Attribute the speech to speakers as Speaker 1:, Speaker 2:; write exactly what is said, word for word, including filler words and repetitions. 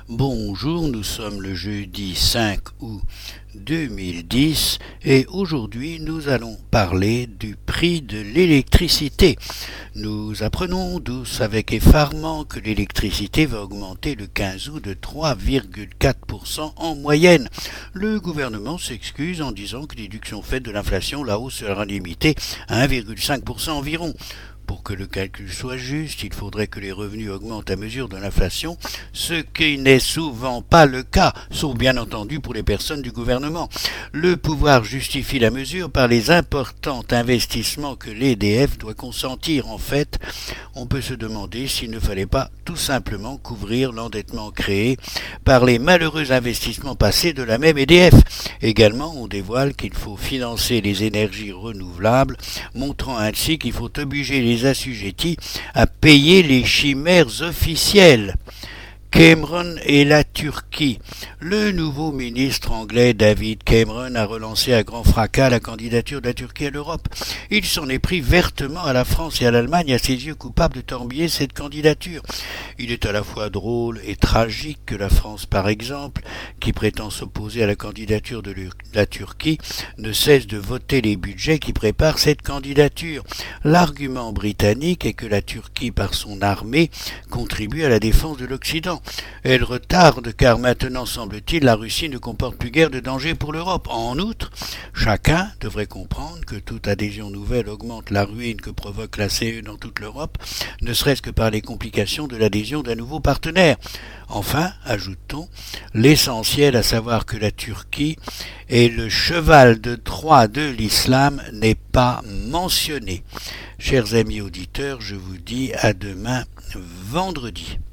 Speaker 1: Bonjour, nous sommes le jeudi cinq août deux mille dix et aujourd'hui nous allons parler du prix de l'électricité. Nous apprenons douce avec effarement que l'électricité va augmenter le quinze août de trois virgule quatre pour cent en moyenne. Le gouvernement s'excuse en disant que déduction faite de l'inflation, la hausse sera limitée à un virgule cinq pour cent environ. Pour que le calcul soit juste, il faudrait que les revenus augmentent à mesure de l'inflation, ce qui n'est souvent pas le cas, sauf bien entendu pour les personnes du gouvernement. Le pouvoir justifie la mesure par les importants investissements que l'E D F doit consentir. En fait, on peut se demander s'il ne fallait pas tout simplement couvrir l'endettement créé par les malheureux investissements passés de la même E D F. Également, on dévoile qu'il faut financer les énergies renouvelables, montrant ainsi qu'il faut obliger les assujettis à payer les chimères officielles. Cameron et la Turquie. Le nouveau ministre anglais David Cameron a relancé à grand fracas la candidature de la Turquie à l'Europe. Il s'en est pris vertement à la France et à l'Allemagne, à ses yeux coupables de torpiller cette candidature. Il est à la fois drôle et tragique que la France, par exemple, qui prétend s'opposer à la candidature de la Turquie, ne cesse de voter les budgets qui préparent cette candidature. L'argument britannique est que la Turquie, par son armée, contribue à la défense de l'Occident. Elle retarde car maintenant, semble-t-il, la Russie ne comporte plus guère de danger pour l'Europe. En outre, chacun devrait comprendre que toute adhésion nouvelle augmente la ruine que provoque la C E dans toute l'Europe, ne serait-ce que par les complications de l'adhésion d'un nouveau partenaire. Enfin, ajoute-t-on, l'essentiel, à savoir que la Turquie est le cheval de Troie de l'islam, n'est pas mentionné. Chers amis auditeurs, je vous dis à demain vendredi.